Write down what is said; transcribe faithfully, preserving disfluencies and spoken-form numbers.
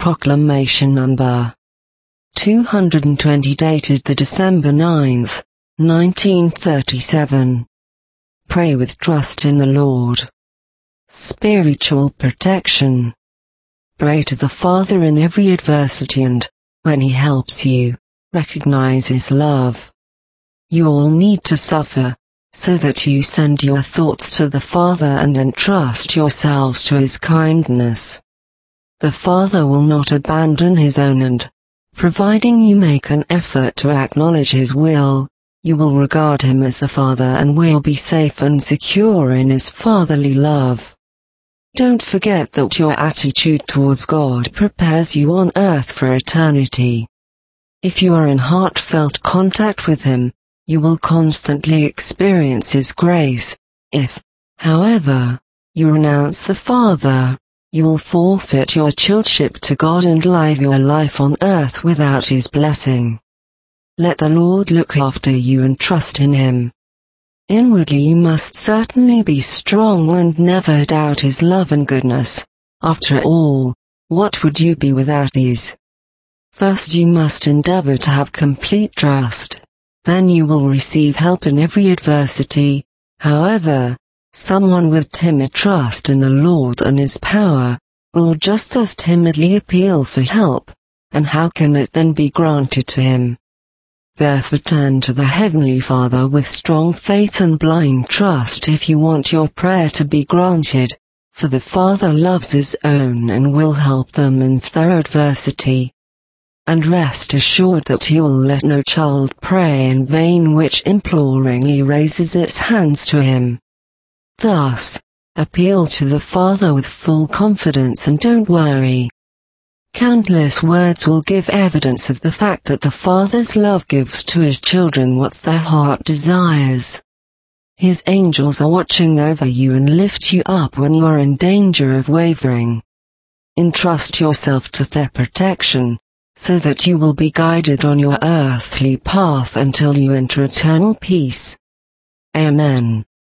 Proclamation number two hundred twenty, dated the December ninth, nineteen thirty-seven. Pray with trust in the Lord. Spiritual protection. Pray to the Father in every adversity, and, when He helps you, recognize His love. You all need to suffer, so that you send your thoughts to the Father and entrust yourselves to His kindness. The Father will not abandon His own, and, providing you make an effort to acknowledge His will, you will regard Him as the Father and will be safe and secure in His fatherly love. Don't forget that your attitude towards God prepares you on earth for eternity. If you are in heartfelt contact with Him, you will constantly experience His grace. If, however, you renounce the Father, you will forfeit your childship to God and live your life on earth without His blessing. Let the Lord look after you and trust in Him. Inwardly you must certainly be strong and never doubt His love and goodness. After all, what would you be without these? First you must endeavor to have complete trust. Then you will receive help in every adversity. However, someone with timid trust in the Lord and His power will just as timidly appeal for help, and how can it then be granted to him? Therefore turn to the Heavenly Father with strong faith and blind trust if you want your prayer to be granted, for the Father loves His own and will help them in their adversity. And rest assured that He will let no child pray in vain which imploringly raises its hands to Him. Thus, appeal to the Father with full confidence and don't worry. Countless words will give evidence of the fact that the Father's love gives to His children what their heart desires. His angels are watching over you and lift you up when you are in danger of wavering. Entrust yourself to their protection, so that you will be guided on your earthly path until you enter eternal peace. Amen.